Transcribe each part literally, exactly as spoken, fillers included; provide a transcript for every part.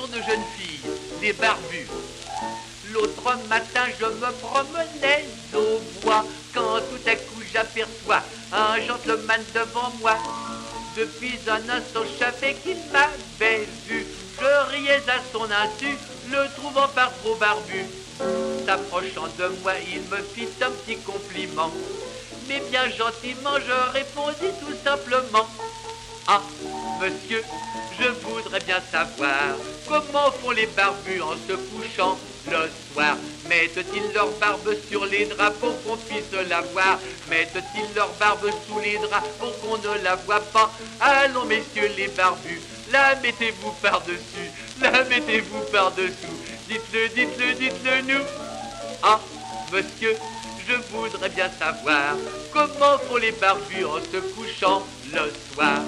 de jeunes filles, des barbus. L'autre matin, je me promenais au bois, quand tout à coup j'aperçois un gentleman devant moi. Depuis un instant, je savais qu'il m'avait vu. Je riais à son insu, le trouvant par trop barbu. S'approchant de moi, il me fit un petit compliment. Mais bien gentiment, je répondis tout simplement: ah, monsieur, je voudrais bien savoir comment font les barbus en se couchant le soir. Mettent-ils leur barbe sur les draps pour qu'on puisse la voir? Mettent-ils leur barbe sous les draps pour qu'on ne la voit pas? Allons, messieurs les barbus, la mettez-vous par-dessus, la mettez-vous par-dessous. Dites-le, dites-le, dites-le nous. Ah, monsieur, je voudrais bien savoir comment font les barbus en se couchant le soir.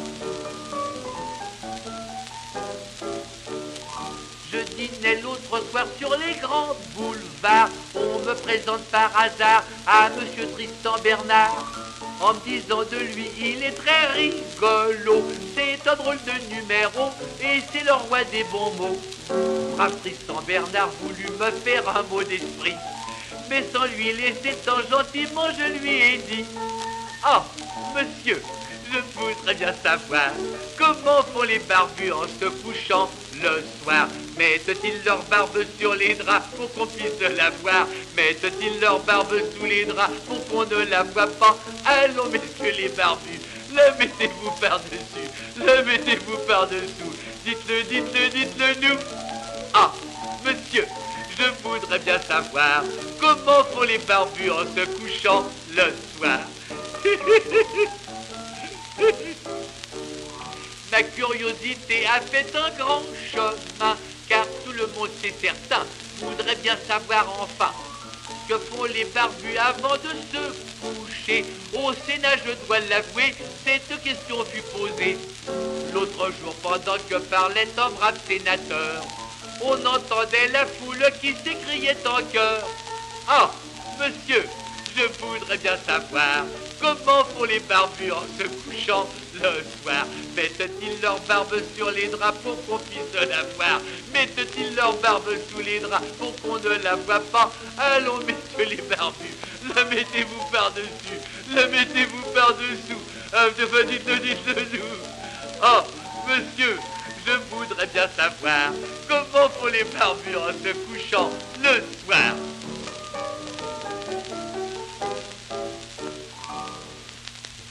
Je dînais l'autre soir sur les grands boulevards. On me présente par hasard à monsieur Tristan Bernard, en me disant de lui: il est très rigolo, c'est un drôle de numéro et c'est le roi des bons mots. Brave Tristan Bernard voulut me faire un mot d'esprit, mais sans lui laisser tant gentiment, je lui ai dit: ah, monsieur, je voudrais bien savoir comment font les barbus en se couchant le soir. Mettent-ils leur barbe sur les draps pour qu'on puisse la voir? Mettent-ils leur barbe sous les draps pour qu'on ne la voit pas? Allons, messieurs les barbus, le mettez-vous par-dessus, le mettez-vous par-dessous. Dites-le, dites-le, dites-le nous. Ah, monsieur, je voudrais bien savoir comment font les barbus en se couchant le soir. Ma curiosité a fait un grand chemin, car tout le monde, c'est certain, voudrait bien savoir enfin que font les barbus avant de se coucher. Au Sénat, je dois l'avouer, cette question fut posée l'autre jour pendant que parlait un brave sénateur. On entendait la foule qui s'écriait en chœur: ah, monsieur, je voudrais bien savoir comment font les barbus en se couchant le soir. Mettent-ils leur barbe sur les draps pour qu'on puisse la voir? Mettent-ils leur barbe sous les draps pour qu'on ne la voit pas? Allons, messieurs les barbus, le mettez-vous par-dessus, le mettez-vous par-dessous. Euh, dites-le, dites-le nous. Oh, monsieur, je voudrais bien savoir comment font les barbus en se couchant le soir.